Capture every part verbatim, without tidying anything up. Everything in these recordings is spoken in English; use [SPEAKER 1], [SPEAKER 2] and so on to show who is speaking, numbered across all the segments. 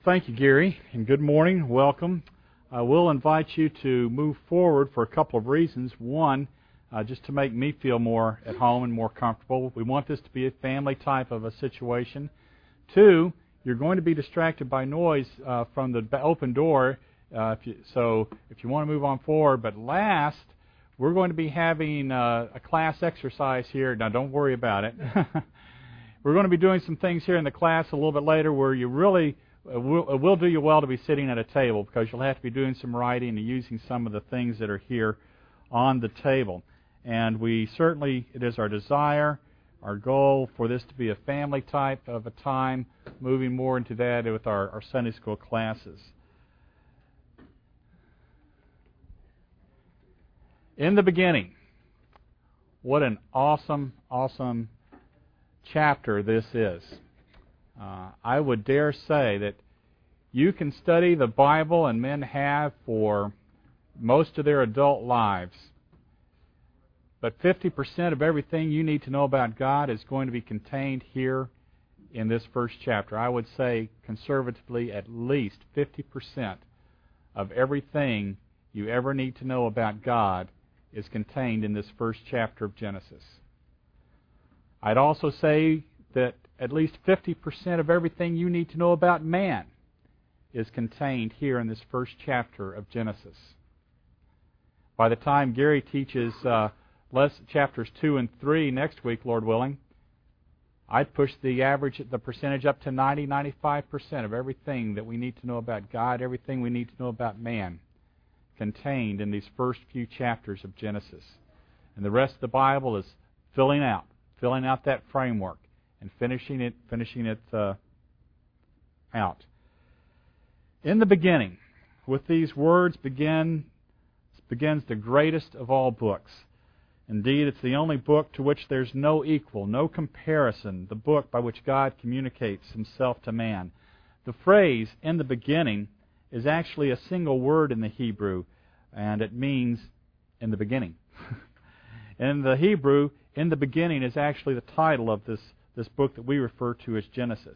[SPEAKER 1] thank you, Gary, and good morning. Welcome. I will invite you to move forward for a couple of reasons. One, uh, just to make me feel more at home and more comfortable. We want this to be a family type of a situation. Two, you're going to be distracted by noise uh, from the open door, uh, if you, so if you want to move on forward. But last, we're going to be having uh, a class exercise here. Now, don't worry about it. We're going to be doing some things here in the class a little bit later where you really uh, will, it will do you well to be sitting at a table, because you'll have to be doing some writing and using some of the things that are here on the table. And we certainly, it is our desire, our goal for this to be a family type of a time, moving more into that with our, our Sunday school classes. In the beginning, what an awesome, awesome chapter this is. Uh, I would dare say that you can study the Bible, and men have for most of their adult lives, but fifty percent of everything you need to know about God is going to be contained here in this first chapter. I would say conservatively at least fifty percent of everything you ever need to know about God is contained in this first chapter of Genesis. I'd also say that at least fifty percent of everything you need to know about man is contained here in this first chapter of Genesis. By the time Gary teaches uh, less chapters two and three next week, Lord willing, I'd push the average, the percentage up to ninety, ninety-five percent of everything that we need to know about God, everything we need to know about man, contained in these first few chapters of Genesis. And the rest of the Bible is filling out, filling out that framework and finishing it, finishing it uh, out. In the beginning, with these words begin begins the greatest of all books. Indeed, it's the only book to which there's no equal, no comparison, the book by which God communicates Himself to man. The phrase, "in the beginning," is actually a single word in the Hebrew, and it means in the beginning. In the Hebrew, "in the beginning" is actually the title of this, this book that we refer to as Genesis.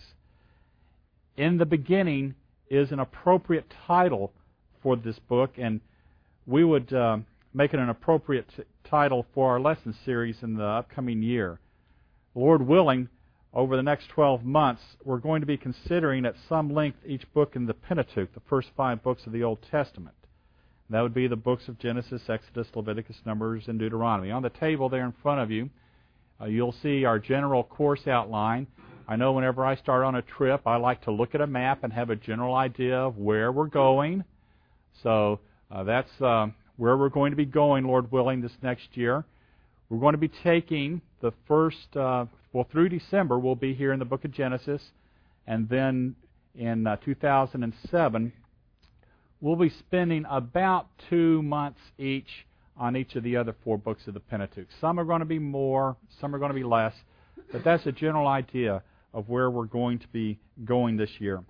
[SPEAKER 1] "In the beginning" is an appropriate title for this book, and we would uh, make it an appropriate t- title for our lesson series in the upcoming year. Lord willing, over the next twelve months, we're going to be considering at some length each book in the Pentateuch, the first five books of the Old Testament. That would be the books of Genesis, Exodus, Leviticus, Numbers, and Deuteronomy. On the table there in front of you, uh, you'll see our general course outline. I know whenever I start on a trip, I like to look at a map and have a general idea of where we're going. So uh, that's uh, where we're going to be going, Lord willing, this next year. We're going to be taking the first, uh, well, through December, we'll be here in the book of Genesis, and then in uh, two thousand seven, we'll be spending about two months each on each of the other four books of the Pentateuch. Some are going to be more, some are going to be less, but that's a general idea of where we're going to be going this year.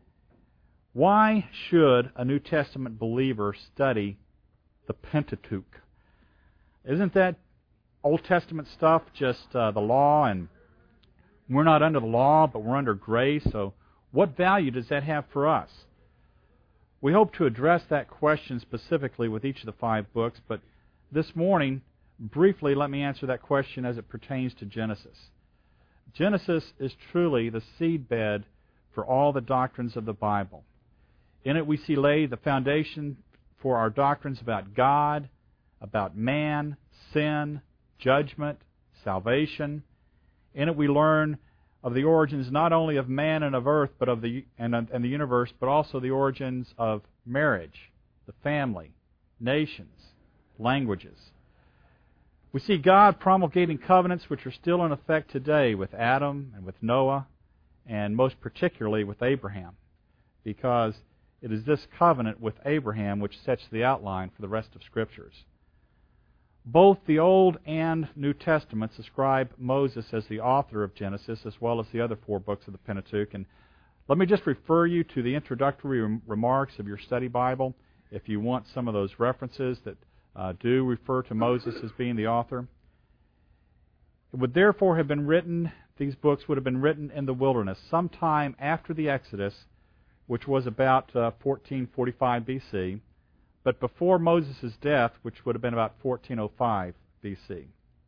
[SPEAKER 1] Why should a New Testament believer study the Pentateuch? Isn't that Old Testament stuff just uh, the law, and we're not under the law, but we're under grace, so what value does that have for us? We hope to address that question specifically with each of the five books, but this morning, briefly, let me answer that question as it pertains to Genesis. Genesis is truly the seedbed for all the doctrines of the Bible. In it we see laid the foundation for our doctrines about God, about man, sin, judgment, salvation. In it we learn of the origins not only of man and of earth, but of the and, and the universe, but also the origins of marriage, the family, nations, languages. We see God promulgating covenants which are still in effect today with Adam and with Noah, and most particularly with Abraham, because it is this covenant with Abraham which sets the outline for the rest of Scriptures. Both the Old and New Testaments ascribe Moses as the author of Genesis, as well as the other four books of the Pentateuch. And let me just refer you to the introductory rem- remarks of your study Bible if you want some of those references that uh, do refer to Moses as being the author. It would therefore have been written, these books would have been written in the wilderness, sometime after the Exodus, which was about uh, fourteen forty-five B C, but before Moses' death, which would have been about fourteen oh five B C.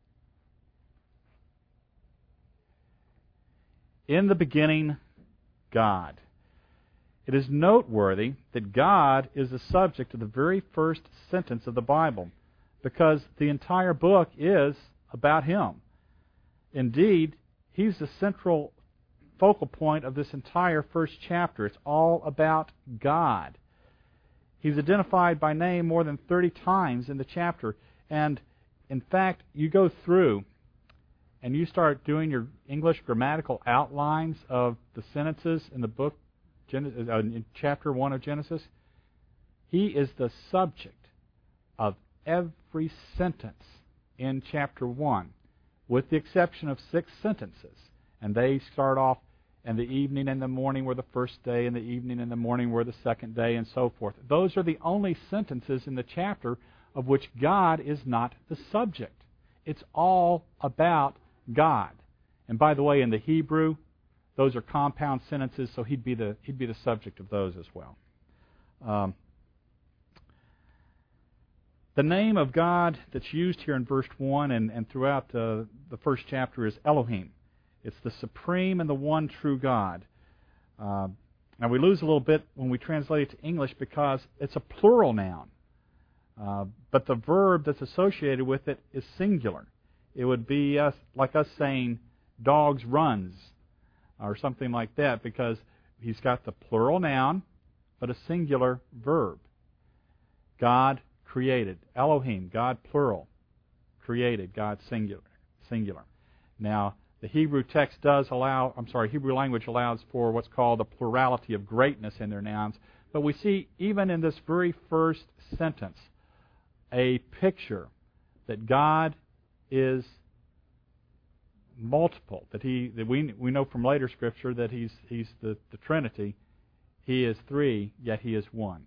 [SPEAKER 1] In the beginning, God. It is noteworthy that God is the subject of the very first sentence of the Bible, because the entire book is about Him. Indeed, He's the central focal point of this entire first chapter. It's all about God. He's identified by name more than thirty times in the chapter. And, in fact, you go through and you start doing your English grammatical outlines of the sentences in the book, Genesis, uh, in chapter one of Genesis, He is the subject of every sentence in chapter one, with the exception of six sentences. And they start off, and the evening and the morning were the first day, and the evening and the morning were the second day, and so forth. Those are the only sentences in the chapter of which God is not the subject. It's all about God. And by the way, in the Hebrew, those are compound sentences, so he'd be the he'd be the subject of those as well. Um, the name of God that's used here in verse one and, and throughout uh, the first chapter is Elohim. It's the supreme and the one true God. Uh, now we lose a little bit when we translate it to English because it's a plural noun. Uh, but the verb that's associated with it is singular. It would be us, like us saying dogs runs or something like that, because he's got the plural noun but a singular verb. God created. Elohim, God plural. Created, God singular. Singular. Now, the Hebrew text does allow, I'm sorry, Hebrew language allows for what's called a plurality of greatness in their nouns. But we see, even in this very first sentence, a picture that God is multiple. That he, that we we know from later Scripture that He's He's the, the Trinity. He is three, yet He is one.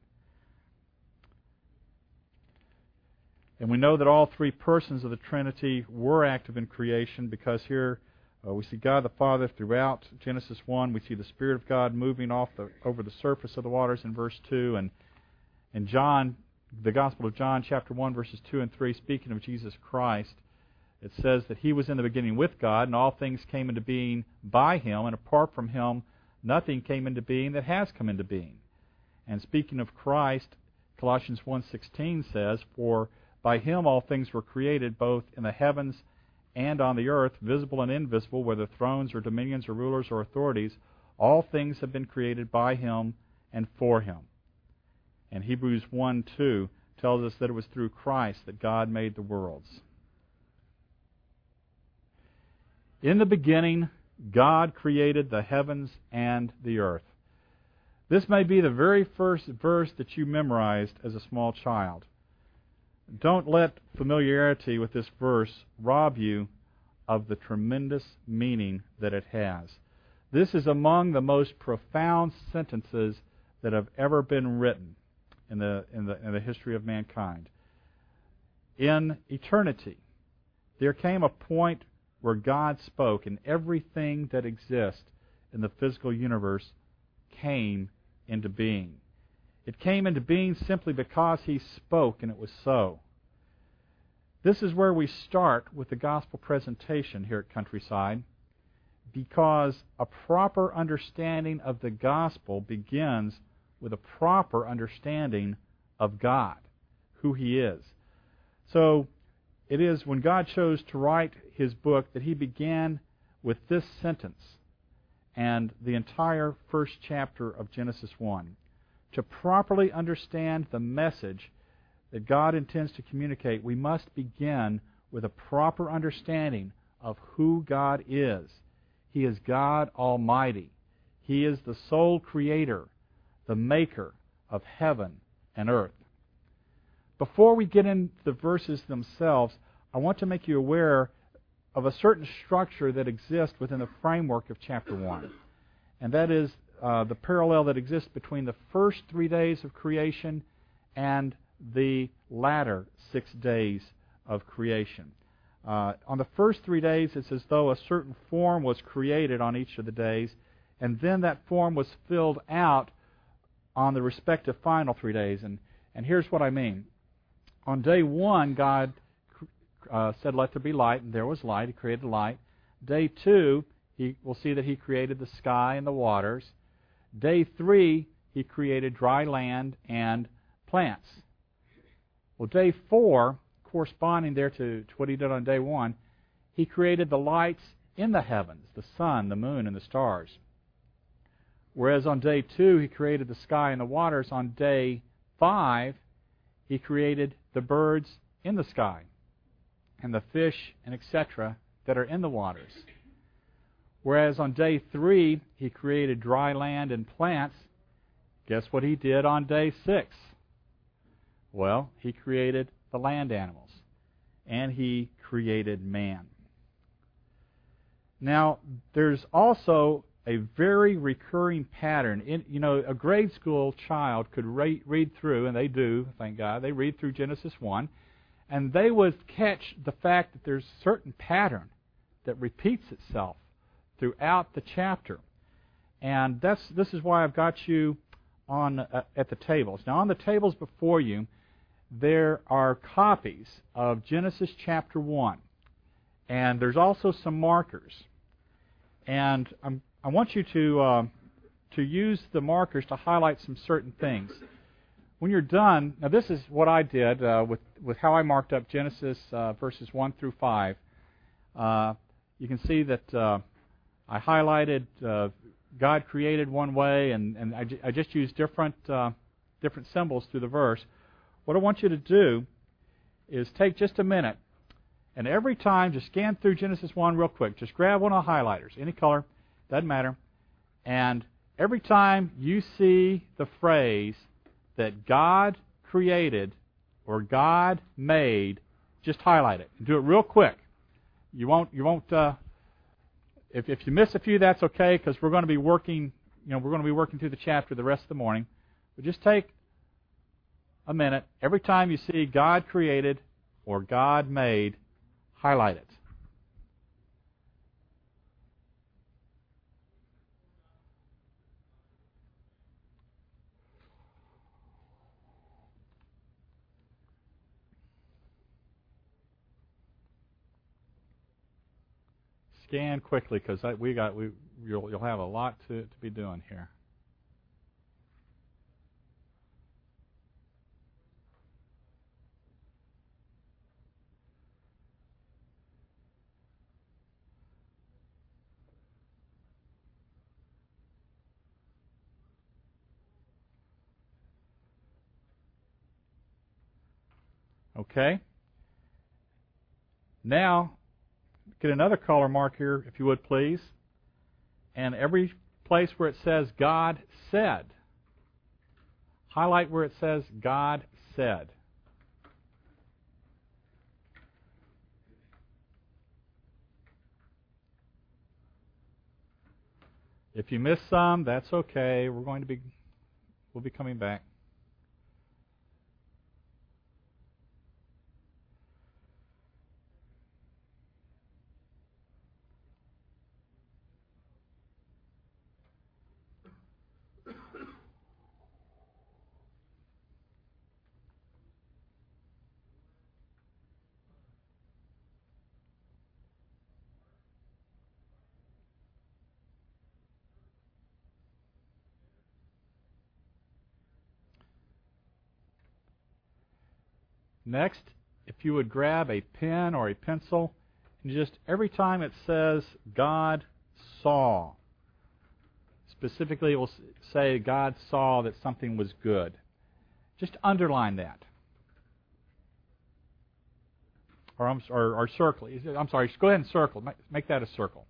[SPEAKER 1] And we know that all three persons of the Trinity were active in creation, because here uh, we see God the Father throughout Genesis one. We see the Spirit of God moving off the, over the surface of the waters in verse two. And in John, the Gospel of John, chapter one, verses two and three, speaking of Jesus Christ, it says that He was in the beginning with God, and all things came into being by Him, and apart from Him, nothing came into being that has come into being. And speaking of Christ, Colossians one sixteen says, "For by Him all things were created, both in the heavens and on the earth, visible and invisible, whether thrones or dominions or rulers or authorities. All things have been created by Him and for Him." And Hebrews one two tells us that it was through Christ that God made the worlds. In the beginning, God created the heavens and the earth. This may be the very first verse that you memorized as a small child. Don't let familiarity with this verse rob you of the tremendous meaning that it has. This is among the most profound sentences that have ever been written in the in the in the history of mankind. In eternity, there came a point where God spoke, and everything that exists in the physical universe came into being. It came into being simply because He spoke, and it was so. This is where we start with the gospel presentation here at Countryside, because a proper understanding of the gospel begins with a proper understanding of God, who He is. So, it is when God chose to write His book that He began with this sentence and the entire first chapter of Genesis one. To properly understand the message that God intends to communicate, we must begin with a proper understanding of who God is. He is God Almighty. He is the sole creator, the maker of heaven and earth. Before we get into the verses themselves, I want to make you aware of a certain structure that exists within the framework of chapter one. And that is uh, the parallel that exists between the first three days of creation and the latter six days of creation. Uh, on the first three days, it's as though a certain form was created on each of the days, and then that form was filled out on the respective final three days. And, and here's what I mean. On day one, God uh, said, let there be light, and there was light. He created light. Day two, he, we'll see that He created the sky and the waters. Day three, He created dry land and plants. Well, day four, corresponding there to, to what He did on day one, He created the lights in the heavens, the sun, the moon, and the stars. Whereas on day two, He created the sky and the waters. On day five, He created the birds in the sky and the fish and et cetera that are in the waters. Whereas on day three, He created dry land and plants. Guess what He did on day six? Well, He created the land animals, and He created man. Now, there's also a very recurring pattern. In, you know, a grade school child could read, read through, and they do, thank God, they read through Genesis one, and they would catch the fact that there's a certain pattern that repeats itself throughout the chapter. And that's this is why I've got you on uh, at the tables. Now, on the tables before you, there are copies of Genesis chapter one. And there's also some markers. And I'm, I want you to uh, to use the markers to highlight some certain things. When you're done, now this is what I did uh, with, with how I marked up Genesis uh, verses one through five. Uh, you can see that uh, I highlighted uh, God created one way, and, and I, j- I just used different uh, different symbols through the verse. What I want you to do is take just a minute, and every time just scan through Genesis one real quick. Just grab one of the highlighters, any color, doesn't matter. And every time you see the phrase that God created or God made, just highlight it. Do it real quick. You won't. You won't. Uh, if if you miss a few, that's okay, because we're going to be working. You know, we're going to be working through the chapter the rest of the morning. But just take a minute every time you see God created or God made, highlight it. Scan quickly, because we got we you'll you'll have a lot to to be doing here. Okay. Now, get another color mark here, if you would, please. And every place where it says God said, highlight where it says God said. If you miss some, that's okay. We're going to be, we'll be coming back. Next, if you would grab a pen or a pencil, and just every time it says God saw, specifically it will say God saw that something was good. Just underline that. Or, or, or circle. I'm sorry, just go ahead and circle. Make that a circle.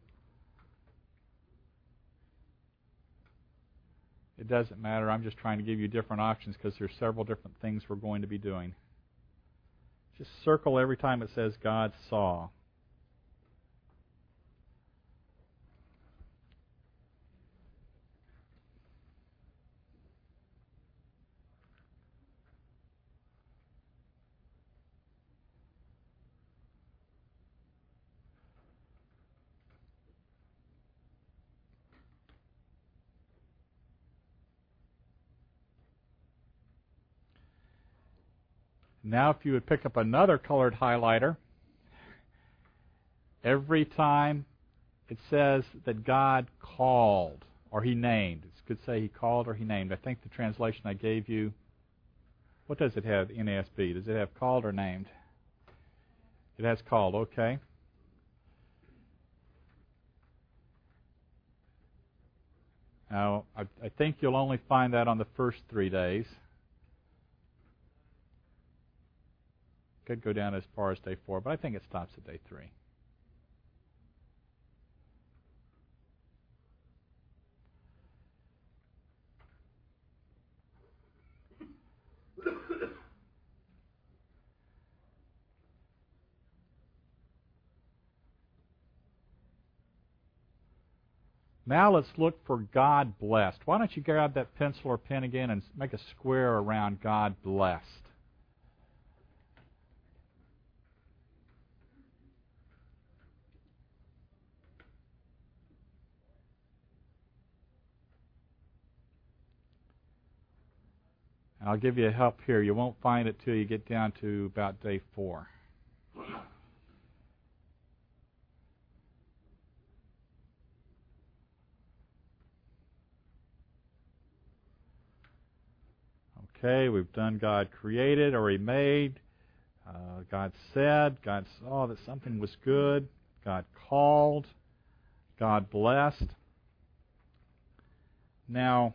[SPEAKER 1] It doesn't matter. I'm just trying to give you different options because there's several different things we're going to be doing. Just circle every time it says God saw. Now if you would pick up another colored highlighter, every time it says that God called or He named. It could say He called or He named. I think the translation I gave you, what does it have, N A S B? Does it have called or named? It has called, okay. Now, I, I think you'll only find that on the first three days. Could go down as far as day four, but I think it stops at day three. Now let's look for God blessed. Why don't you grab that pencil or pen again and make a square around God blessed. And I'll give you a help here. You won't find it till you get down to about day four. Okay, we've done God created or He made. Uh, God said. God saw that something was good. God called. God blessed. Now,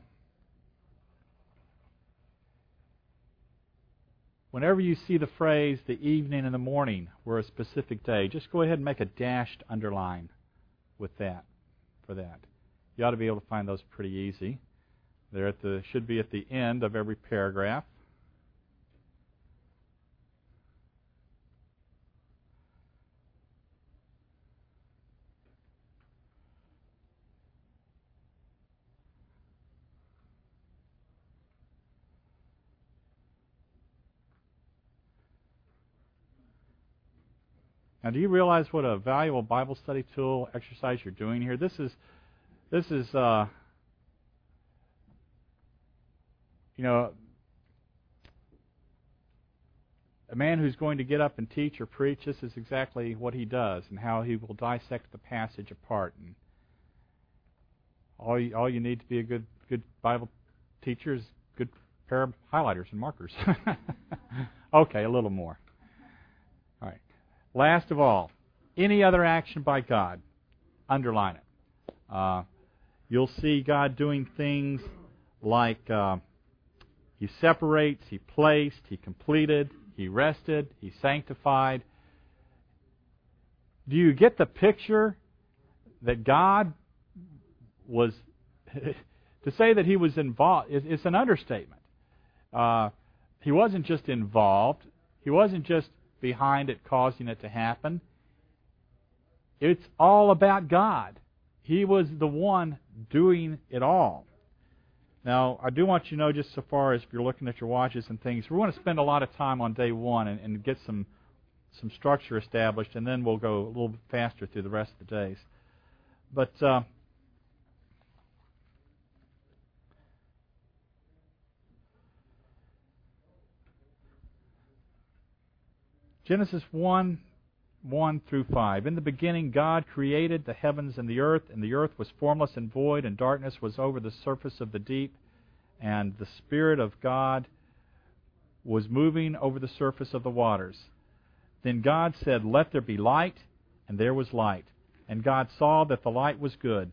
[SPEAKER 1] whenever you see the phrase the evening and the morning were a specific day, just go ahead and make a dashed underline with that, for that. You ought to be able to find those pretty easy. They're at the, should be at the end of every paragraph. Now, do you realize what a valuable Bible study tool exercise you're doing here? This is, this is, uh, you know, a man who's going to get up and teach or preach. This is exactly what he does, and how he will dissect the passage apart. And all you, all you need to be a good, good Bible teacher is a good pair of highlighters and markers. Okay, a little more. All right. Last of all, any other action by God, underline it. Uh, you'll see God doing things like uh, He separates, He placed, He completed, He rested, He sanctified. Do you get the picture that God was, to say that He was involved, it's an understatement. Uh, he wasn't just involved. He wasn't just behind it, causing it to happen. It's all about God. He was the one doing it all. Now, I do want you to know, just so far as if you're looking at your watches and things, we want to spend a lot of time on day one and, and get some some structure established, and then we'll go a little bit faster through the rest of the days. But uh, Genesis one, one through five. In the beginning God created the heavens and the earth, and the earth was formless and void, and darkness was over the surface of the deep, and the Spirit of God was moving over the surface of the waters. Then God said, "Let there be light," and there was light. And God saw that the light was good.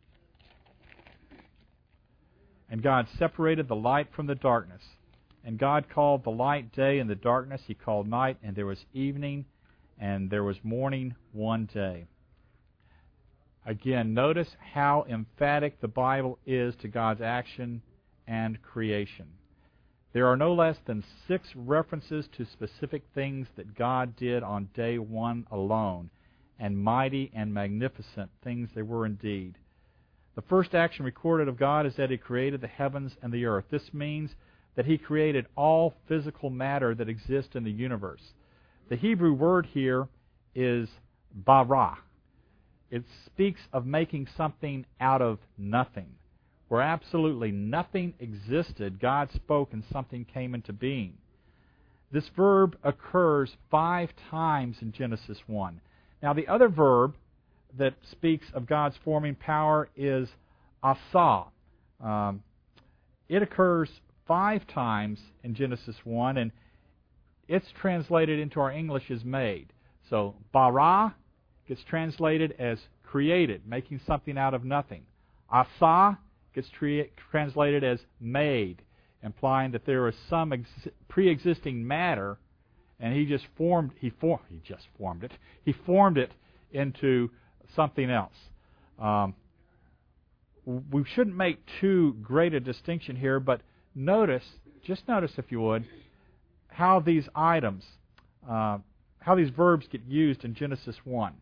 [SPEAKER 1] And God separated the light from the darkness. And God called the light day, and the darkness He called night, and there was evening, and there was morning one day. Again, notice how emphatic the Bible is to God's action and creation. There are no less than six references to specific things that God did on day one alone, and mighty and magnificent things they were indeed. The first action recorded of God is that He created the heavens and the earth. This means that He created all physical matter that exists in the universe. The Hebrew word here is bara. It speaks of making something out of nothing. Where absolutely nothing existed, God spoke and something came into being. This verb occurs five times in Genesis one. Now, the other verb that speaks of God's forming power is asa. Um, it occurs five times in Genesis one, and it's translated into our English as made. So, bara gets translated as created, making something out of nothing. Asa gets tre- translated as made, implying that there was some ex- pre-existing matter, and he just formed. He formed. He just formed it. He formed it into something else. Um, we shouldn't make too great a distinction here, but notice, just notice if you would, how these items, uh, how these verbs get used in Genesis one.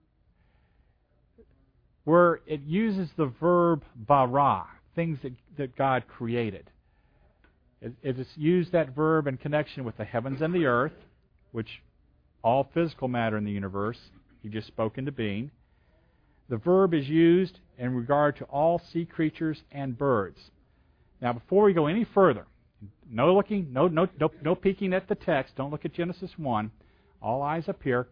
[SPEAKER 1] Where it uses the verb bara, things that, that God created. It, it has used that verb in connection with the heavens and the earth, which all physical matter in the universe, he just spoke into being. The verb is used in regard to all sea creatures and birds. Now, before we go any further, no looking, no, no, no, no peeking at the text. Don't look at Genesis one. All eyes up here.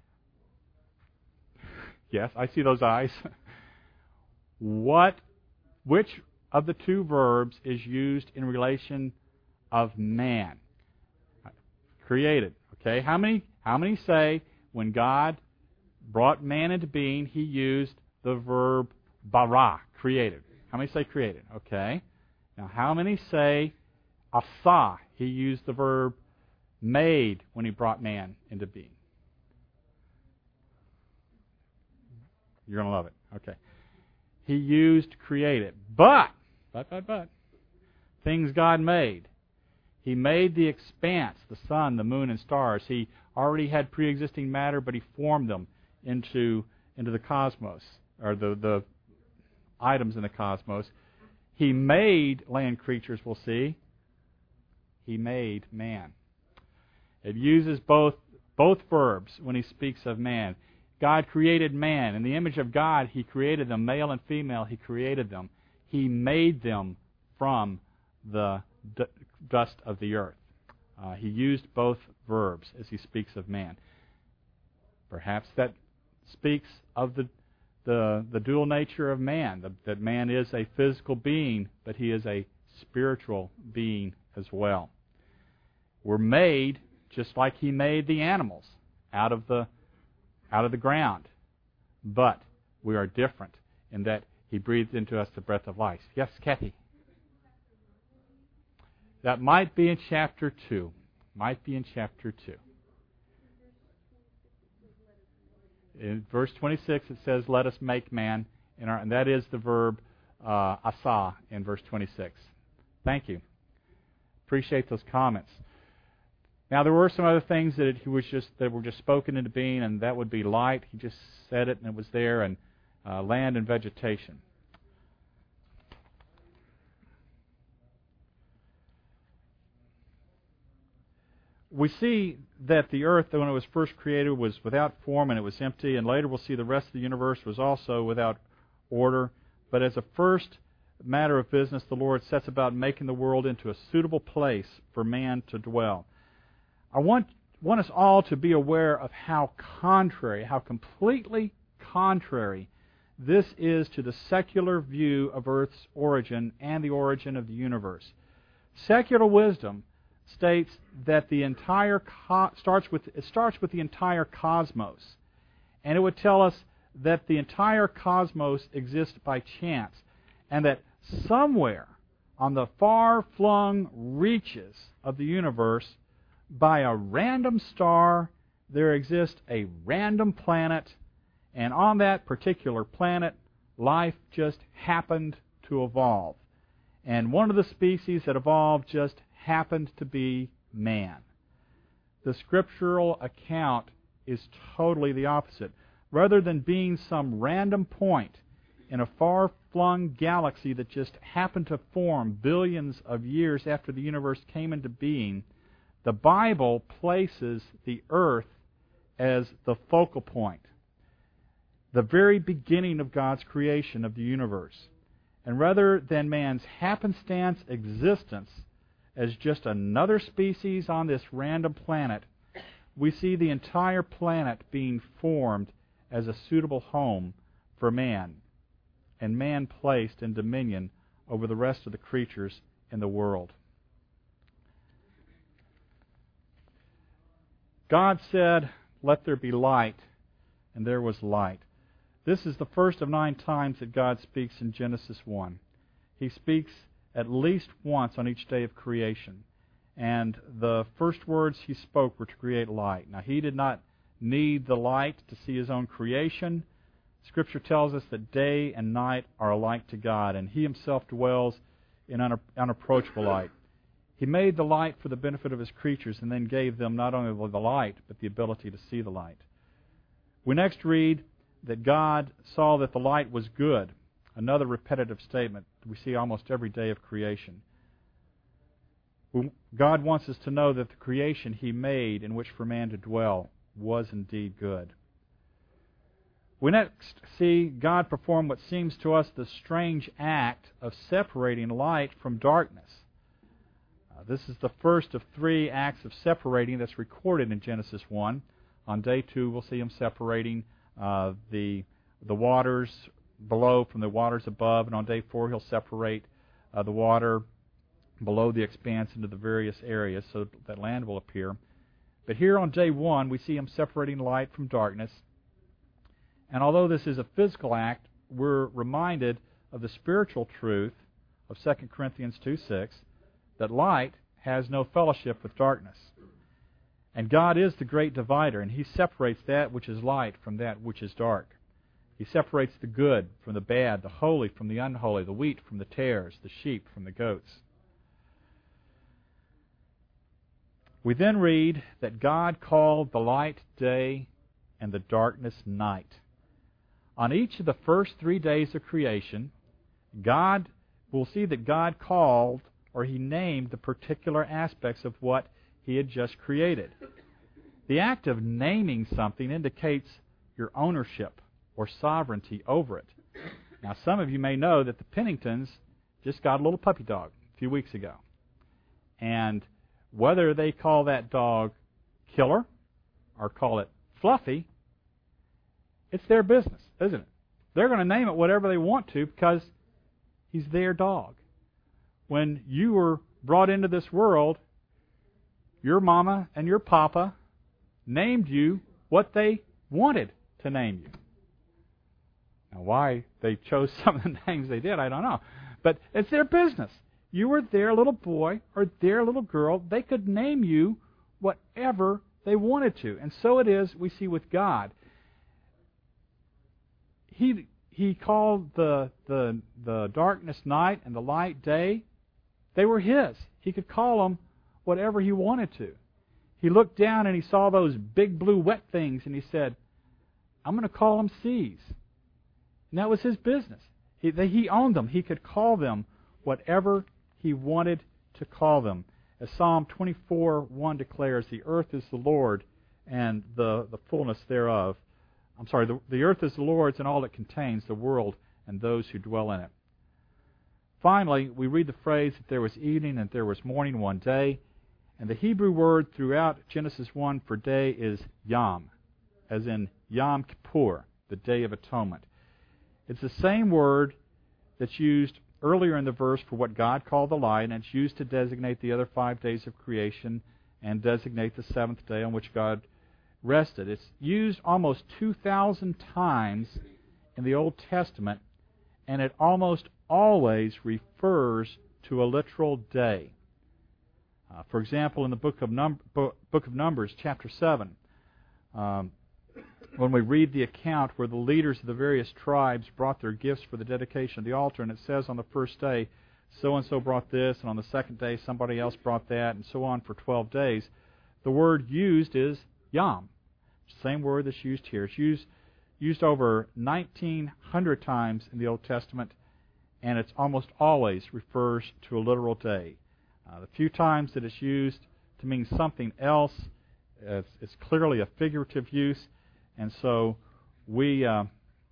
[SPEAKER 1] Yes, I see those eyes. What, which of the two verbs is used in relation of man? Created. Okay. How many? How many say when God brought man into being, He used the verb bara, created? How many say created? Okay. Now, how many say asa? He used the verb made when He brought man into being. You're going to love it. Okay. He used created. But, but, but, but, things God made. He made the expanse, the sun, the moon, and stars. He already had pre-existing matter, but He formed them into, into the cosmos, or the, the items in the cosmos. He made land creatures, we'll see. He made man. It uses both, both verbs when He speaks of man. God created man. In the image of God, He created them, male and female, He created them. He made them from the d- dust of the earth. Uh, he used both verbs as He speaks of man. Perhaps that speaks of the the, the dual nature of man, the, that man is a physical being, but he is a spiritual being as well. We're made just like He made the animals out of the out of the ground. But we are different in that He breathed into us the breath of life. Yes, Kathy? That might be in chapter two. Might be in chapter two. In verse twenty-six it says, let us make man, in our, and that is the verb uh, asa in verse twenty-six. Thank you. Appreciate those comments. Now, there were some other things that he was just that were just spoken into being, and that would be light. He just said it, and it was there, and uh, land and vegetation. We see that the earth, when it was first created, was without form and it was empty, and later we'll see the rest of the universe was also without order. But as a first matter of business, the Lord sets about making the world into a suitable place for man to dwell. I want, want us all to be aware of how contrary, how completely contrary this is to the secular view of Earth's origin and the origin of the universe. Secular wisdom states that the entire co- starts with it starts with the entire cosmos, and it would tell us that the entire cosmos exists by chance, and that somewhere on the far-flung reaches of the universe, by a random star, there exists a random planet, and on that particular planet, life just happened to evolve. And one of the species that evolved just happened to be man. The scriptural account is totally the opposite. Rather than being some random point in a far-flung galaxy that just happened to form billions of years after the universe came into being, the Bible places the earth as the focal point, the very beginning of God's creation of the universe. And rather than man's happenstance existence as just another species on this random planet. We see the entire planet being formed as a suitable home for man, and man placed in dominion over the rest of the creatures in the world. God said, "Let there be light," and there was light. This is the first of nine times that God speaks in Genesis one. He speaks at least once on each day of creation. And the first words He spoke were to create light. Now, He did not need the light to see His own creation. Scripture tells us that day and night are alike to God, and He Himself dwells in unapproachable light. He made the light for the benefit of His creatures and then gave them not only the light, but the ability to see the light. We next read that God saw that the light was good, another repetitive statement we see almost every day of creation. God wants us to know that the creation He made in which for man to dwell was indeed good. We next see God perform what seems to us the strange act of separating light from darkness. Uh, this is the first of three acts of separating that's recorded in Genesis one. On day two, we'll see Him separating uh, the the waters below from the waters above, and on day four, He'll separate uh, the water below the expanse into the various areas so that land will appear. But here on day one, we see Him separating light from darkness. And although this is a physical act, we're reminded of the spiritual truth of Second Corinthians two six, that light has no fellowship with darkness. And God is the great divider, and He separates that which is light from that which is dark. He separates the good from the bad, the holy from the unholy, the wheat from the tares, the sheep from the goats. We then read that God called the light day and the darkness night. On each of the first three days of creation, God, we'll see that God called, or He named the particular aspects of what He had just created. The act of naming something indicates your ownership or sovereignty over it. Now, some of you may know that the Penningtons just got a little puppy dog a few weeks ago. And whether they call that dog Killer or call it Fluffy, it's their business, isn't it? They're going to name it whatever they want to because he's their dog. When you were brought into this world, your mama and your papa named you what they wanted to name you. Now, why they chose some of the names they did, I don't know. But it's their business. You were their little boy or their little girl. They could name you whatever they wanted to. And so it is we see with God. He he called the, the, the darkness night and the light day. They were His. He could call them whatever He wanted to. He looked down and He saw those big blue wet things and He said, I'm going to call them seas. And that was His business. He, they, he owned them. He could call them whatever He wanted to call them. As Psalm twenty-four one declares, the earth is the Lord and the, the fullness thereof. I'm sorry, the, the earth is the Lord's and all it contains, the world and those who dwell in it. Finally, we read the phrase that there was evening and there was morning one day. And the Hebrew word throughout Genesis one for day is Yom, as in Yom Kippur, the Day of Atonement. It's the same word that's used earlier in the verse for what God called the light, and it's used to designate the other five days of creation and designate the seventh day on which God rested. It's used almost two thousand times in the Old Testament, and it almost always refers to a literal day. Uh, for example, in the book of, Num- book of Numbers, chapter seven, um, when we read the account where the leaders of the various tribes brought their gifts for the dedication of the altar, and it says on the first day, so-and-so brought this, and on the second day somebody else brought that, and so on for twelve days, the word used is Yom. Same word that's used here. It's used, used over nineteen hundred times in the Old Testament, and it's almost always refers to a literal day. Uh, the few times that it's used to mean something else, it's, it's clearly a figurative use, and so we uh,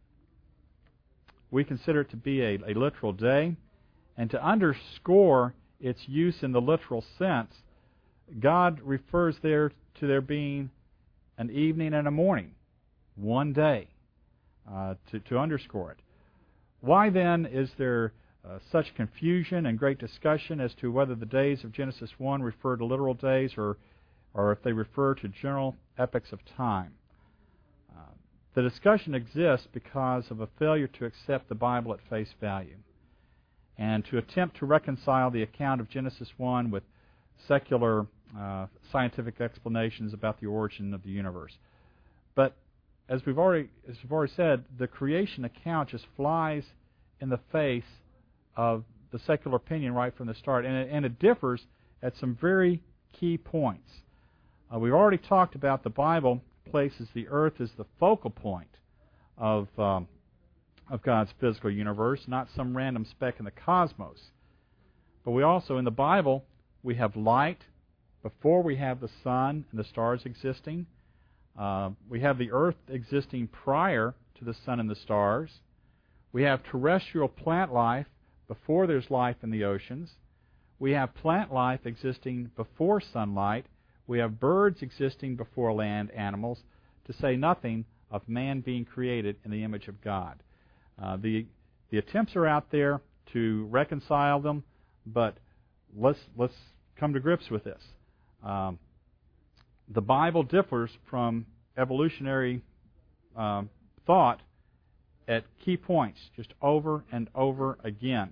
[SPEAKER 1] we consider it to be a, a literal day. And to underscore its use in the literal sense, God refers there to there being an evening and a morning, one day, uh, to, to underscore it. Why then is there uh, such confusion and great discussion as to whether the days of Genesis one refer to literal days or, or if they refer to general epochs of time? Uh, the discussion exists because of a failure to accept the Bible at face value and to attempt to reconcile the account of Genesis one with secular uh, scientific explanations about the origin of the universe. But as we've already as we've already said, the creation account just flies in the face of the secular opinion right from the start, and it, and it differs at some very key points. Uh, we've already talked about the Bible places the earth as the focal point of um, of God's physical universe, not some random speck in the cosmos. But we also, in the Bible, we have light before we have the sun and the stars existing. Uh, we have the earth existing prior to the sun and the stars. We have terrestrial plant life before there's life in the oceans. We have plant life existing before sunlight. We have birds existing before land animals, to say nothing of man being created in the image of God. Uh, the the attempts are out there to reconcile them, but let's let's come to grips with this. Um, the Bible differs from evolutionary um, thought at key points, just over and over again.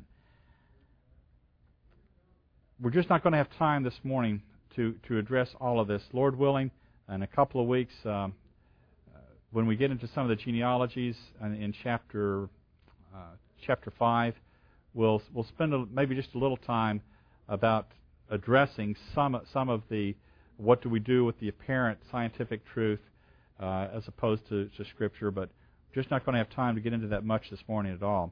[SPEAKER 1] We're just not going to have time this morning to, to address all of this. Lord willing, in a couple of weeks, um, uh, when we get into some of the genealogies in, in chapter uh, chapter five, we'll we'll spend a, maybe just a little time about addressing some some of the what do we do with the apparent scientific truth uh, as opposed to, to Scripture, but just not going to have time to get into that much this morning at all.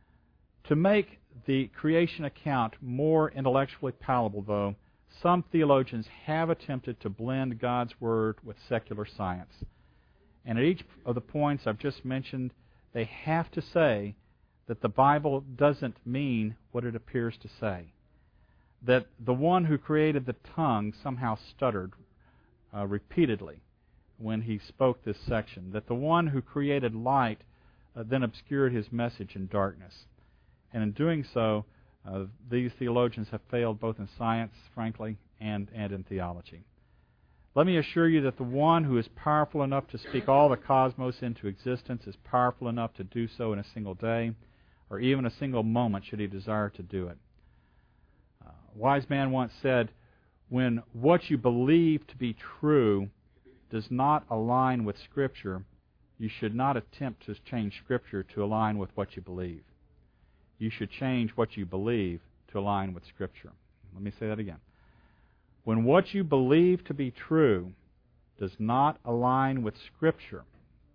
[SPEAKER 1] To make the creation account more intellectually palatable, though, some theologians have attempted to blend God's Word with secular science. And at each of the points I've just mentioned, they have to say that the Bible doesn't mean what it appears to say. That the one who created the tongue somehow stuttered uh, repeatedly when he spoke this section. That the one who created light uh, then obscured his message in darkness. And in doing so, uh, these theologians have failed both in science, frankly, and, and in theology. Let me assure you that the one who is powerful enough to speak all the cosmos into existence is powerful enough to do so in a single day, or even a single moment should he desire to do it. Uh, a wise man once said, when what you believe to be true does not align with Scripture, you should not attempt to change Scripture to align with what you believe. You should change what you believe to align with Scripture. Let me say that again. When what you believe to be true does not align with Scripture,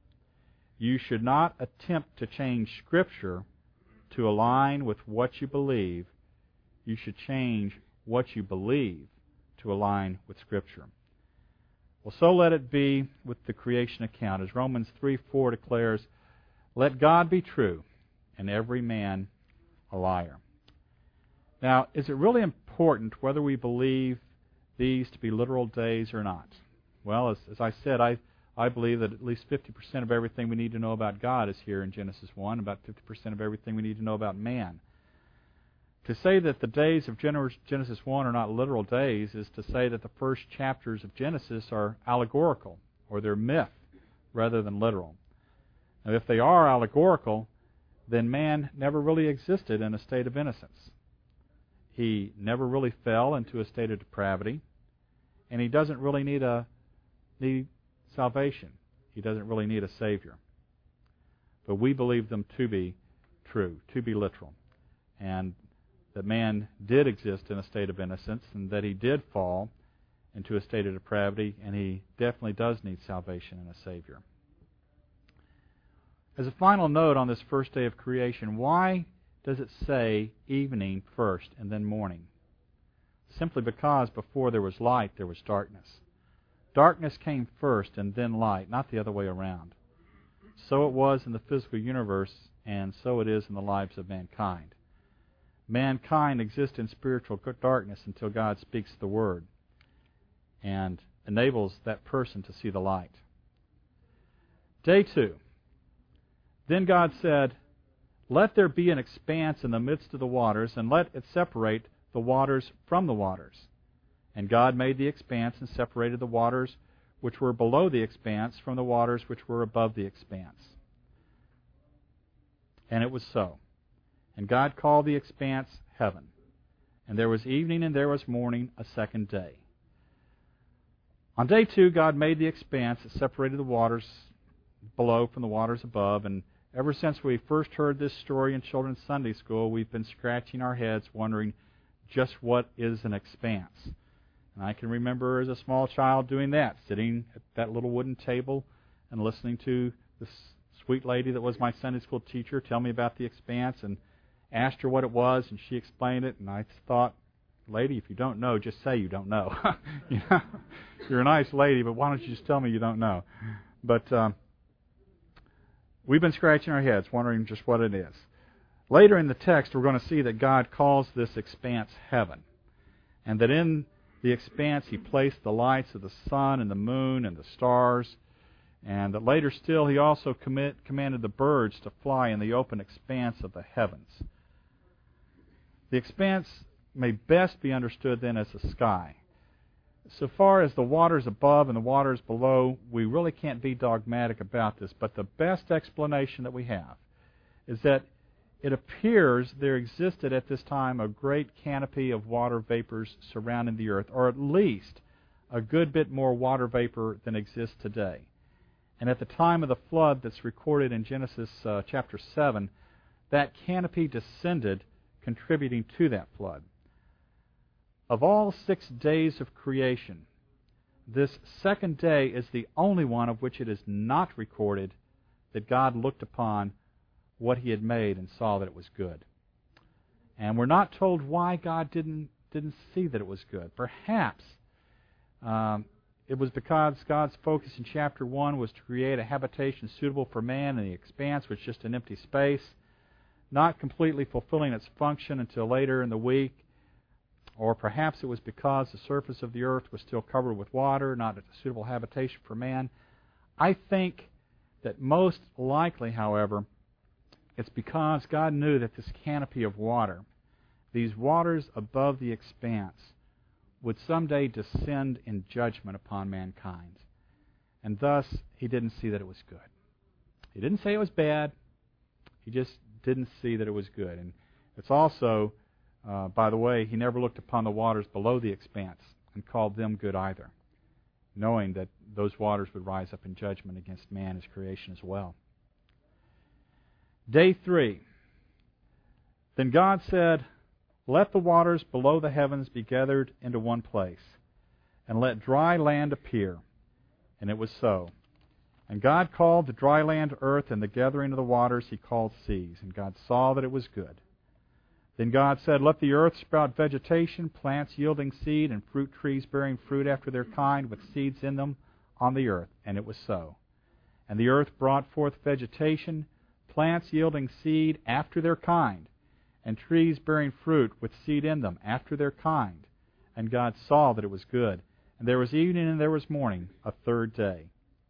[SPEAKER 1] you should not attempt to change Scripture to align with what you believe. You should change what you believe to align with Scripture. Well, so let it be with the creation account. As Romans three four declares, let God be true and every man a liar. Now, is it really important whether we believe these to be literal days or not? Well, as, as I said, I, I believe that at least fifty percent of everything we need to know about God is here in Genesis one, about fifty percent of everything we need to know about man. To say that the days of Genesis one are not literal days is to say that the first chapters of Genesis are allegorical, or they're myth, rather than literal. Now, if they are allegorical, then man never really existed in a state of innocence. He never really fell into a state of depravity, and he doesn't really need a need salvation. He doesn't really need a Savior. But we believe them to be true, to be literal, and that man did exist in a state of innocence, and that he did fall into a state of depravity, and he definitely does need salvation and a Savior. As a final note on this first day of creation, why does it say evening first and then morning? Simply because before there was light, there was darkness. Darkness came first and then light, not the other way around. So it was in the physical universe, and so it is in the lives of mankind. mankind exists in spiritual darkness until God speaks the word and enables that person to see the light. Day two. Then God said, "Let there be an expanse in the midst of the waters, and let it separate the waters from the waters." And God made the expanse and separated the waters which were below the expanse from the waters which were above the expanse. And it was so. And God called the expanse heaven. And there was evening and there was morning, a second day. On day two, God made the expanse that separated the waters below from the waters above. And ever since we first heard this story in children's Sunday school, we've been scratching our heads wondering just what is an expanse. And I can remember as a small child doing that, sitting at that little wooden table and listening to this sweet lady that was my Sunday school teacher tell me about the expanse, and asked her what it was, and she explained it, and I thought, lady, if you don't know, just say you don't know. You know, you're a nice lady, but why don't you just tell me you don't know? But um, we've been scratching our heads, wondering just what it is. Later in the text, we're going to see that God calls this expanse heaven, and that in the expanse He placed the lights of the sun and the moon and the stars, and that later still He also commit, commanded the birds to fly in the open expanse of the heavens. The expanse may best be understood then as the sky. So far as the waters above and the waters below, we really can't be dogmatic about this, but the best explanation that we have is that it appears there existed at this time a great canopy of water vapors surrounding the earth, or at least a good bit more water vapor than exists today. And at the time of the flood that's recorded in Genesis uh, chapter seven, that canopy descended, contributing to that flood. Of all six days of creation, this second day is the only one of which it is not recorded that God looked upon what He had made and saw that it was good. And we're not told why God didn't didn't see that it was good. Perhaps um, it was because God's focus in chapter one was to create a habitation suitable for man, and the expanse was just an empty space, not completely fulfilling its function until later in the week. Or perhaps it was because the surface of the earth was still covered with water, not a suitable habitation for man. I think that most likely, however, it's because God knew that this canopy of water, these waters above the expanse, would someday descend in judgment upon mankind. And thus, He didn't see that it was good. He didn't say it was bad. He just didn't see that it was good. And it's also, uh, by the way, He never looked upon the waters below the expanse and called them good either, knowing that those waters would rise up in judgment against man as creation as well. Day three. Then God said, "Let the waters below the heavens be gathered into one place, and let dry land appear." And it was so. And God called the dry land earth, and the gathering of the waters He called seas. And God saw that it was good. Then God said, "Let the earth sprout vegetation, plants yielding seed, and fruit trees bearing fruit after their kind, with seeds in them on the earth." And it was so. And the earth brought forth vegetation, plants yielding seed after their kind, and trees bearing fruit with seed in them after their kind. And God saw that it was good. And there was evening and there was morning, a third day.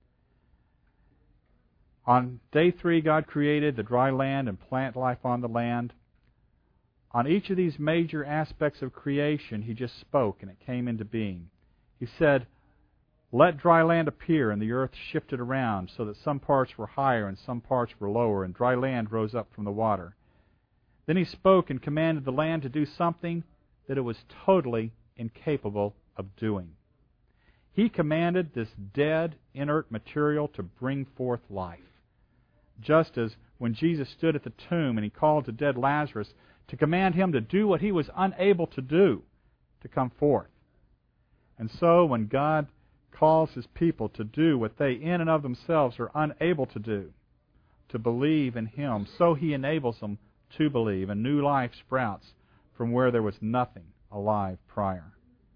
[SPEAKER 1] On day three, God created the dry land and plant life on the land. On each of these major aspects of creation, He just spoke and it came into being. He said, "Let dry land appear," and the earth shifted around so that some parts were higher and some parts were lower, and dry land rose up from the water. Then He spoke and commanded the land to do something that it was totally incapable of doing. He commanded this dead, inert material to bring forth life. Just as when Jesus stood at the tomb and He called to dead Lazarus to command him to do what he was unable to do, to come forth. And so when God calls His people to do what they in and of themselves are unable to do, to believe in Him, so He enables them to believe, and new life sprouts from where there was nothing alive prior.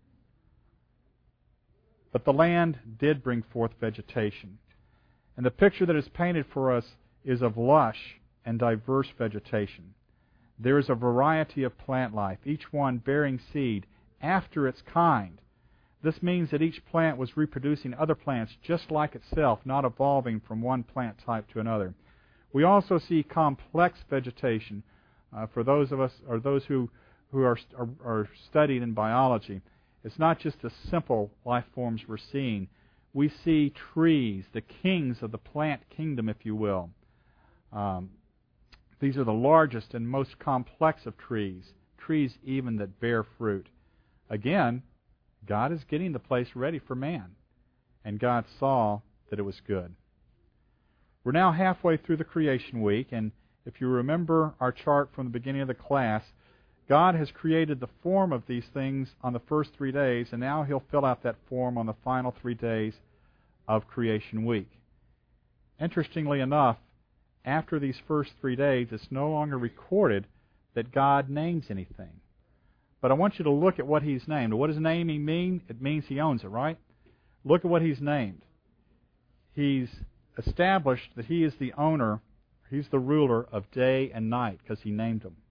[SPEAKER 1] But the land did bring forth vegetation. And the picture that is painted for us is of lush and diverse vegetation. There is a variety of plant life, each one bearing seed after its kind. This means that each plant was reproducing other plants just like itself, not evolving from one plant type to another. We also see complex vegetation. Uh, for those of us, or those who, who are, are, are studied in biology, it's not just the simple life forms we're seeing. We see trees, the kings of the plant kingdom, if you will. Um, these are the largest and most complex of trees, trees even that bear fruit. Again, God is getting the place ready for man, and God saw that it was good. We're now halfway through the creation week, and if you remember our chart from the beginning of the class, God has created the form of these things on the first three days, and now He'll fill out that form on the final three days of creation week. Interestingly enough, after these first three days, it's no longer recorded that God names anything. But I want you to look at what He's named. What does naming mean? It means He owns it, right? Look at what He's named. He's established that He is the owner, He's the ruler of day and night, because He named them.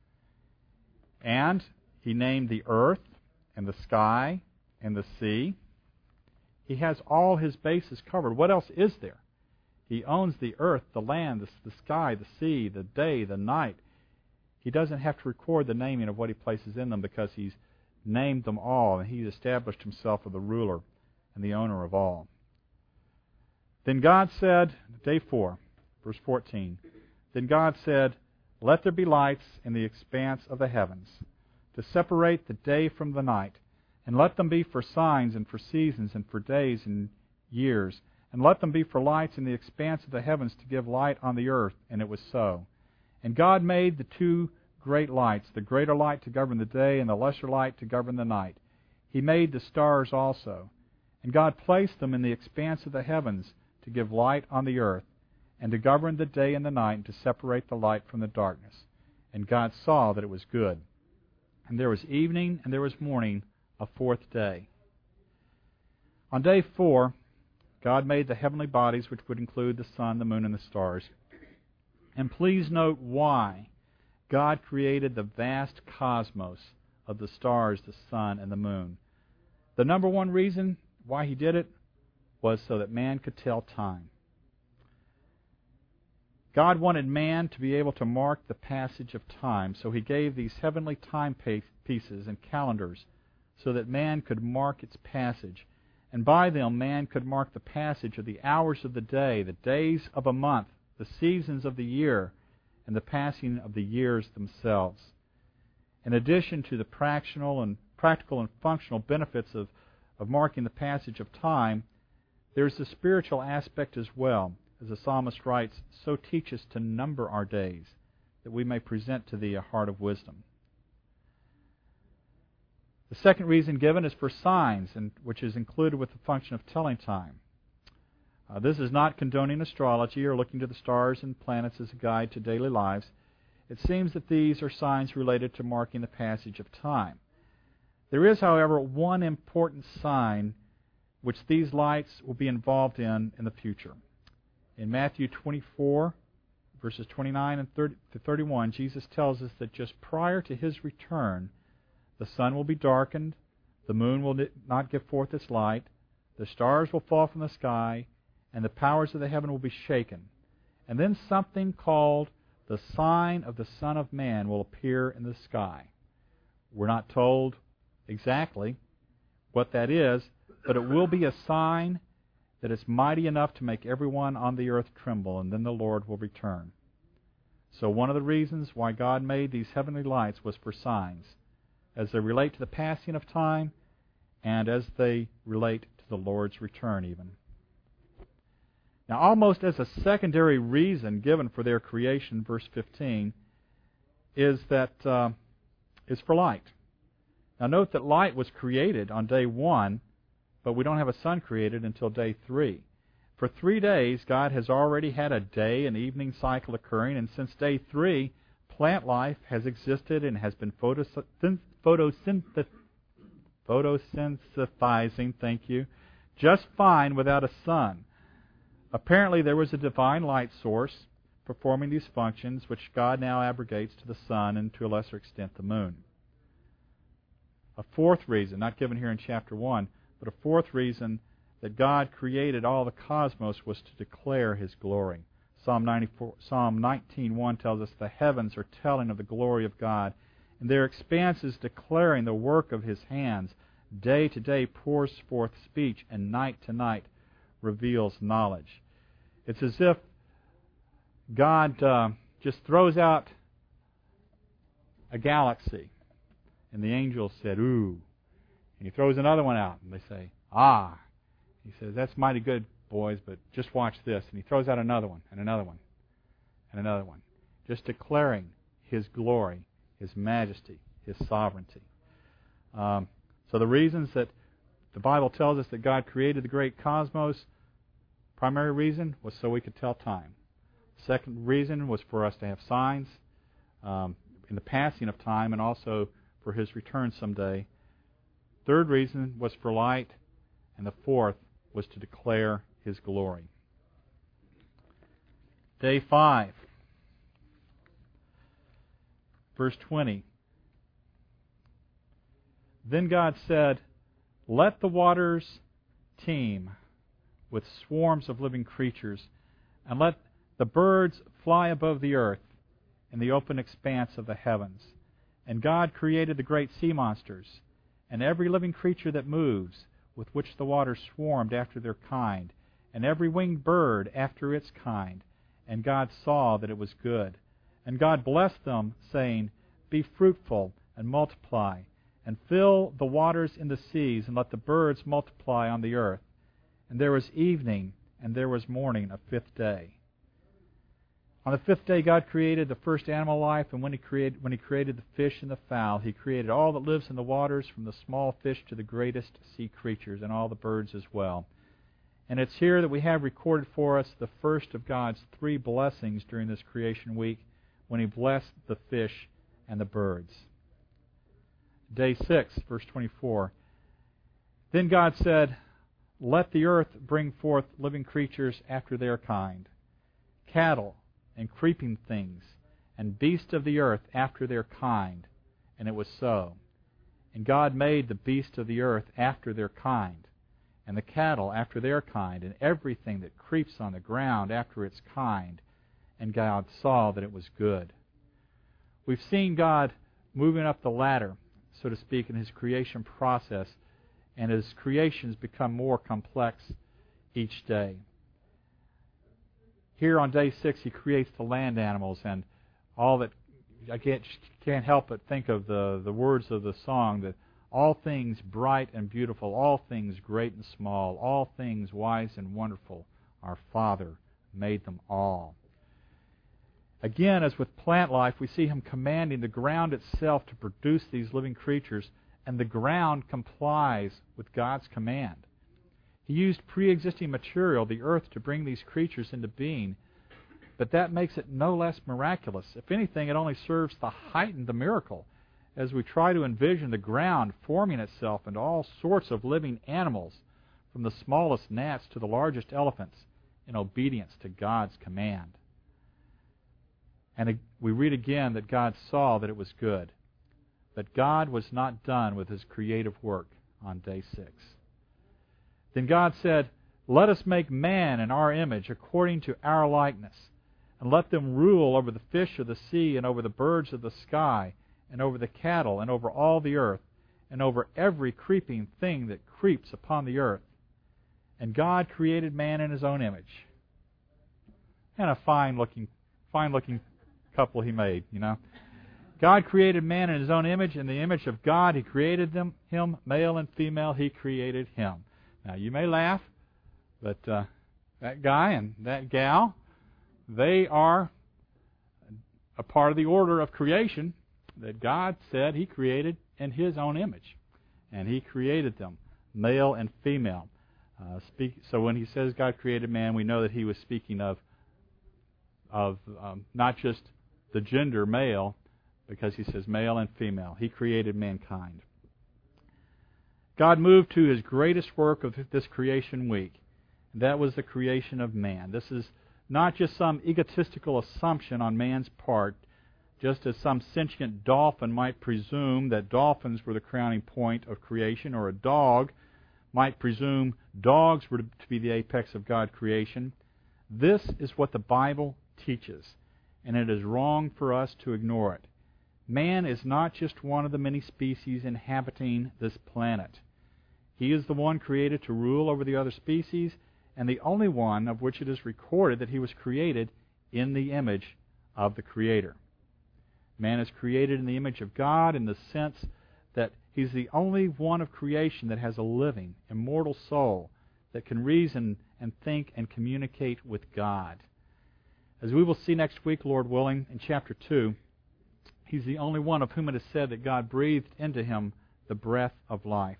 [SPEAKER 1] And He named the earth and the sky and the sea. He has all His bases covered. What else is there? He owns the earth, the land, the, the sky, the sea, the day, the night. He doesn't have to record the naming of what He places in them because He's named them all, and He's established Himself as the ruler and the owner of all. Then God said, day four, verse fourteen, Then God said, Let there be lights in the expanse of the heavens, to separate the day from the night, and let them be for signs and for seasons and for days and years, and let them be for lights in the expanse of the heavens to give light on the earth. And it was so. And God made the two great lights, the greater light to govern the day and the lesser light to govern the night. He made the stars also. And God placed them in the expanse of the heavens to give light on the earth, and to govern the day and the night, and to separate the light from the darkness. And God saw that it was good. And there was evening and there was morning, a fourth day. On day four, God made the heavenly bodies, which would include the sun, the moon, and the stars. And please note why God created the vast cosmos of the stars, the sun, and the moon. The number one reason why He did it was so that man could tell time. God wanted man to be able to mark the passage of time, so He gave these heavenly time pieces and calendars so that man could mark its passage. And by them, man could mark the passage of the hours of the day, the days of a month, the seasons of the year, and the passing of the years themselves. In addition to the practical and practical and functional benefits of, of marking the passage of time, there's the spiritual aspect as well. As the psalmist writes, So teach us to number our days, that we may present to Thee a heart of wisdom. The second reason given is for signs, and which is included with the function of telling time. Uh, this is not condoning astrology or looking to the stars and planets as a guide to daily lives. It seems that these are signs related to marking the passage of time. There is, however, one important sign which these lights will be involved in in the future. In Matthew twenty-four, verses twenty-nine and thirty to thirty-one, Jesus tells us that just prior to His return, the sun will be darkened, the moon will not give forth its light, the stars will fall from the sky, and the powers of the heaven will be shaken. And then something called the sign of the Son of Man will appear in the sky. We're not told exactly what that is, but it will be a sign that is mighty enough to make everyone on the earth tremble, and then the Lord will return. So one of the reasons why God made these heavenly lights was for signs, as they relate to the passing of time, and as they relate to the Lord's return even. Now, almost as a secondary reason given for their creation, verse fifteen, is that uh, is for light. Now, note that light was created on day one, but we don't have a sun created until day three. For three days, God has already had a day and evening cycle occurring, and since day three, plant life has existed and has been photosynth- photosynth- photosynthesizing, thank you, just fine without a sun. Apparently there was a divine light source, performing these functions, which God now abrogates to the sun and to a lesser extent the moon. A fourth reason, not given here in chapter one, but a fourth reason that God created all the cosmos was to declare His glory. Psalm ninety-four, Psalm nineteen one tells us, "The heavens are telling of the glory of God, and their expanse is declaring the work of His hands. Day to day pours forth speech, and night to night reveals knowledge." It's as if God uh, just throws out a galaxy, and the angels said, "Ooh." And He throws another one out, and they say, "Ah." He says, "That's mighty good, boys, but just watch this." And He throws out another one, and another one, and another one, just declaring His glory, His majesty, His sovereignty. Um, so the reasons that the Bible tells us that God created the great cosmos, primary reason was so we could tell time. Second reason was for us to have signs um, in the passing of time, and also for His return someday. Third reason was for light, and the fourth was to declare His glory. Day five, verse twenty. Then God said, "Let the waters teem with swarms of living creatures, and let the birds fly above the earth in the open expanse of the heavens." And God created the great sea monsters, and every living creature that moves, with which the waters swarmed after their kind, and every winged bird after its kind. And God saw that it was good. And God blessed them, saying, "Be fruitful, and multiply, and fill the waters in the seas, and let the birds multiply on the earth." And there was evening, and there was morning, a fifth day. On the fifth day, God created the first animal life, and when He created when He created the fish and the fowl, He created all that lives in the waters, from the small fish to the greatest sea creatures, and all the birds as well. And it's here that we have recorded for us the first of God's three blessings during this creation week, when He blessed the fish and the birds. Day six, verse twenty-four. Then God said, "Let the earth bring forth living creatures after their kind, cattle, and creeping things, and beasts of the earth after their kind." And it was so. And God made the beasts of the earth after their kind, and the cattle after their kind, and everything that creeps on the ground after its kind. And God saw that it was good. We've seen God moving up the ladder, so to speak, in His creation process, and His creations become more complex each day. Here on day six, He creates the land animals, and all that, I can't, can't help but think of the, the words of the song, that all things bright and beautiful, all things great and small, all things wise and wonderful, our Father made them all. Again, as with plant life, we see Him commanding the ground itself to produce these living creatures, and the ground complies with God's command. He used pre-existing material, the earth, to bring these creatures into being, but that makes it no less miraculous. If anything, it only serves to heighten the miracle as we try to envision the ground forming itself into all sorts of living animals, from the smallest gnats to the largest elephants, in obedience to God's command. And we read again that God saw that it was good. But God was not done with His creative work on day six. Then God said, "Let us make man in our image, according to our likeness, and let them rule over the fish of the sea, and over the birds of the sky, and over the cattle, and over all the earth, and over every creeping thing that creeps upon the earth." And God created man in His own image. And a fine-looking, fine-looking couple He made, you know. God created man in His own image. In the image of God He created them, him, male and female, He created him. Now, you may laugh, but uh, that guy and that gal, they are a part of the order of creation that God said He created in His own image. And He created them, male and female. Uh, speak, so when He says God created man, we know that He was speaking of, of um, not just the gender male, because He says male and female. He created mankind. God moved to His greatest work of this creation week, and that was the creation of man. This is not just some egotistical assumption on man's part, just as some sentient dolphin might presume that dolphins were the crowning point of creation, or a dog might presume dogs were to be the apex of God's creation. This is what the Bible teaches, and it is wrong for us to ignore it. Man is not just one of the many species inhabiting this planet. He is the one created to rule over the other species, and the only one of which it is recorded that he was created in the image of the Creator. Man is created in the image of God in the sense that he's the only one of creation that has a living, immortal soul that can reason and think and communicate with God. As we will see next week, Lord willing, in chapter two, he's the only one of whom it is said that God breathed into him the breath of life.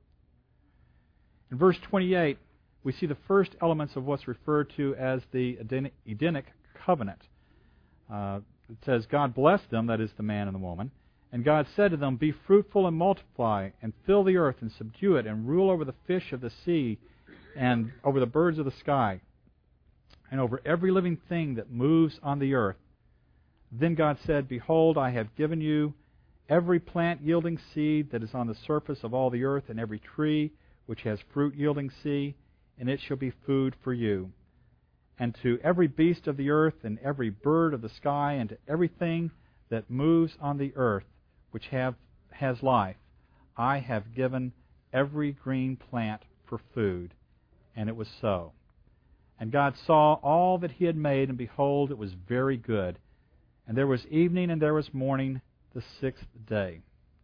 [SPEAKER 1] In verse twenty-eight, we see the first elements of what's referred to as the Edenic covenant. Uh, it says, God blessed them, that is the man and the woman, and God said to them, be fruitful and multiply, and fill the earth, and subdue it, and rule over the fish of the sea, and over the birds of the sky, and over every living thing that moves on the earth. Then God said, behold, I have given you every plant yielding seed that is on the surface of all the earth, and every tree which has fruit yielding seed, and it shall be food for you. And to every beast of the earth, and every bird of the sky, and to everything that moves on the earth, which have, has life, I have given every green plant for food. And it was so. And God saw all that he had made, and behold, it was very good. And there was evening, and there was morning, the sixth day.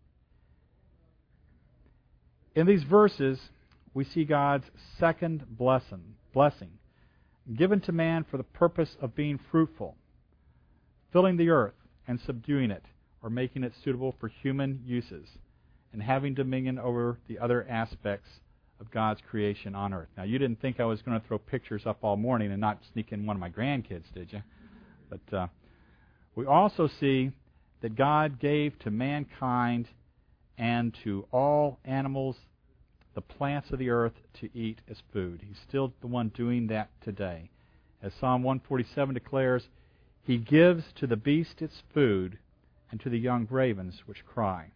[SPEAKER 1] In these verses, we see God's second blessing, blessing, given to man for the purpose of being fruitful, filling the earth and subduing it, or making it suitable for human uses, and having dominion over the other aspects of God's creation on earth. Now, you didn't think I was going to throw pictures up all morning and not sneak in one of my grandkids, did you? But uh, we also see that God gave to mankind and to all animals the plants of the earth to eat as food. He's still the one doing that today. As Psalm one forty-seven declares, he gives to the beast its food, and to the young ravens which cry.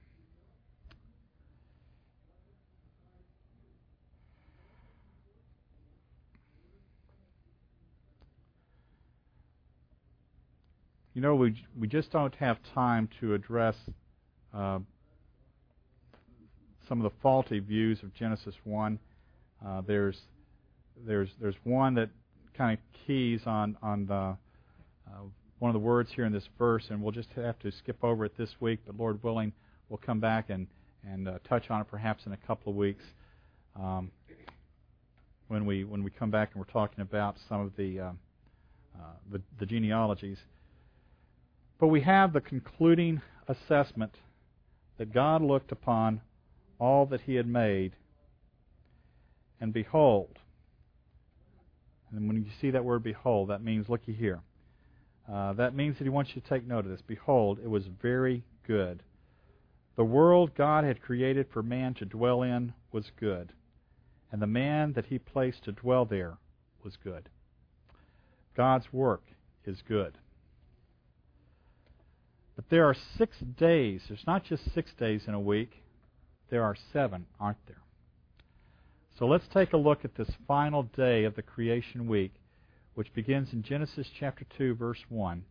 [SPEAKER 1] You know, we we just don't have time to address uh, some of the faulty views of Genesis one. Uh, there's there's there's one that kind of keys on on the, uh, one of the words here in this verse, and we'll just have to skip over it this week. But Lord willing, we'll come back and and uh, touch on it perhaps in a couple of weeks um, when we when we come back and we're talking about some of the uh, uh, the, the genealogies. But we have the concluding assessment that God looked upon all that he had made, and behold. And when you see that word behold, that means, looky here. Uh, that means that he wants you to take note of this. Behold, it was very good. The world God had created for man to dwell in was good, and the man that he placed to dwell there was good. God's work is good. But there are six days. There's not just six days in a week. There are seven, aren't there? So let's take a look at this final day of the creation week, which begins in Genesis chapter two, verse one.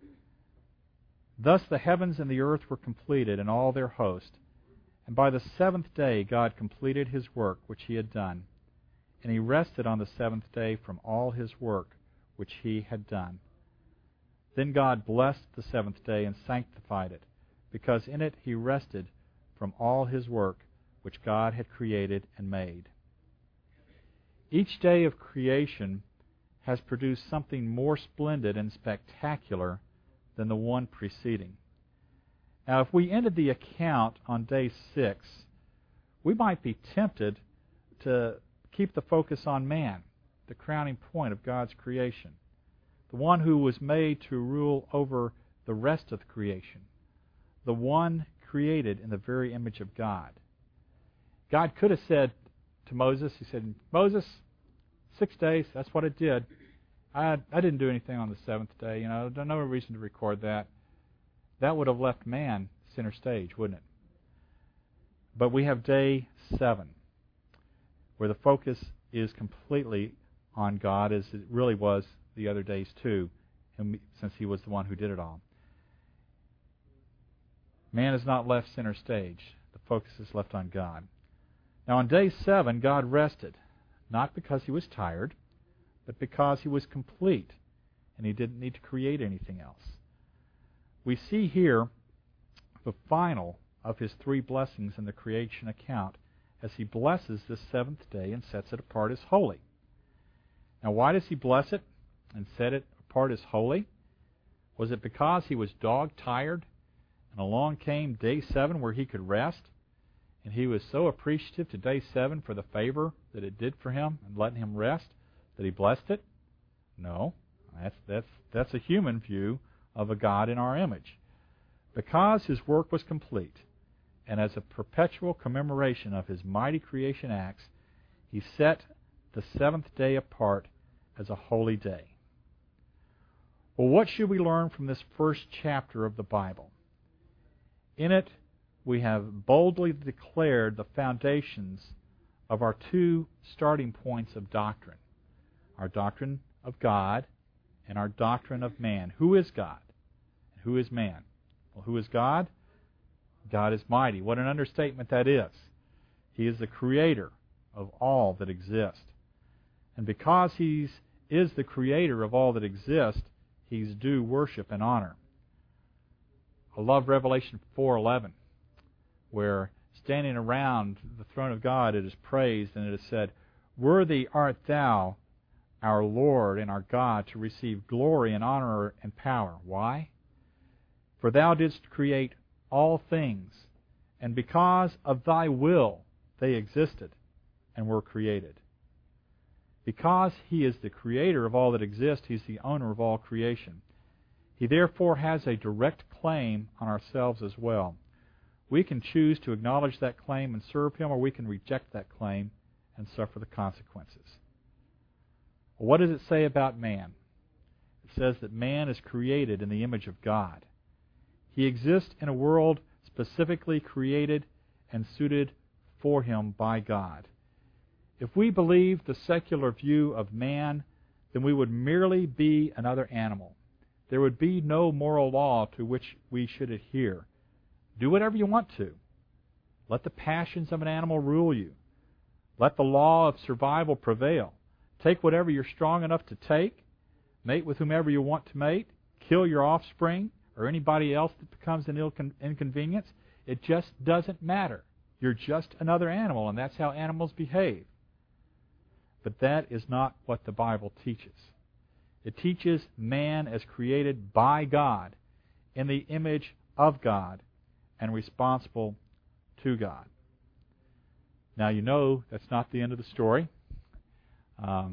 [SPEAKER 1] Thus the heavens and the earth were completed, and all their host. And by the seventh day God completed his work which he had done. And he rested on the seventh day from all his work which he had done. Then God blessed the seventh day and sanctified it, because in it he rested from all his work which God had created and made. Each day of creation has produced something more splendid and spectacular than the one preceding. Now, if we ended the account on day six, we might be tempted to keep the focus on man, the crowning point of God's creation, the one who was made to rule over the rest of the creation, the one created in the very image of God. God could have said to Moses, he said, Moses, six days, that's what it did. I I didn't do anything on the seventh day. You know, no reason to record that. That would have left man center stage, wouldn't it? But we have day seven, where the focus is completely on God, as it really was the other days too, since He was the one who did it all. Man is not left center stage. The focus is left on God. Now on day seven, God rested, not because He was tired, but because He was complete, and He didn't need to create anything else. We see here the final of His three blessings in the creation account as He blesses this seventh day and sets it apart as holy. Now why does He bless it and set it apart as holy? Was it because He was dog-tired and along came day seven where He could rest, and He was so appreciative to day seven for the favor that it did for Him and letting Him rest that He blessed it? No, that's that's that's a human view of a God in our image. Because His work was complete, and as a perpetual commemoration of His mighty creation acts, He set the seventh day apart as a holy day. Well, what should we learn from this first chapter of the Bible? In it, we have boldly declared the foundations of our two starting points of doctrine. Our doctrine of God and our doctrine of man. Who is God? And who is man? Well, who is God? God is mighty. What an understatement that is. He is the creator of all that exists. And because He is the creator of all that exists, He's due worship and honor. I love Revelation four eleven, where standing around the throne of God it is praised, and it is said, "Worthy art Thou, our Lord and our God, to receive glory and honor and power." Why? For Thou didst create all things, and because of Thy will they existed and were created. Because He is the creator of all that exists, He's the owner of all creation. He therefore has a direct claim on ourselves as well. We can choose to acknowledge that claim and serve Him, or we can reject that claim and suffer the consequences. Well, what does it say about man? It says that man is created in the image of God. He exists in a world specifically created and suited for him by God. If we believe the secular view of man, then we would merely be another animal. There would be no moral law to which we should adhere. Do whatever you want to. Let the passions of an animal rule you. Let the law of survival prevail. Take whatever you're strong enough to take. Mate with whomever you want to mate. Kill your offspring or anybody else that becomes an inconvenience. It just doesn't matter. You're just another animal, and that's how animals behave. But that is not what the Bible teaches. It teaches man as created by God, in the image of God, and responsible to God. Now you know that's not the end of the story. Um,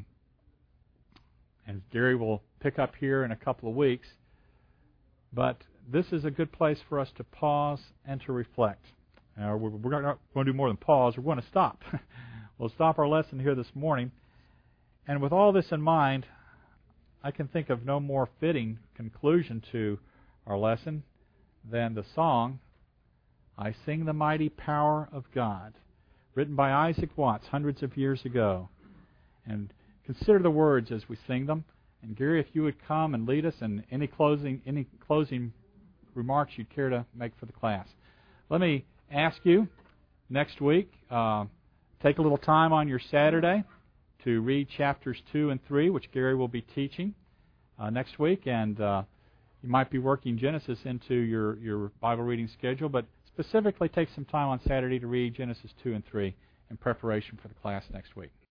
[SPEAKER 1] and Gary will pick up here in a couple of weeks. But this is a good place for us to pause and to reflect. Now, we're, we're not going to do more than pause. We're going to stop. We'll stop our lesson here this morning. And with all this in mind, I can think of no more fitting conclusion to our lesson than the song, "I Sing the Mighty Power of God," written by Isaac Watts hundreds of years ago. And consider the words as we sing them. And Gary, if you would come and lead us in any closing any closing remarks you'd care to make for the class. Let me ask you next week, uh, take a little time on your Saturday to read chapters two and three, which Gary will be teaching uh, next week. And uh, you might be working Genesis into your, your Bible reading schedule, but specifically take some time on Saturday to read Genesis two and three in preparation for the class next week.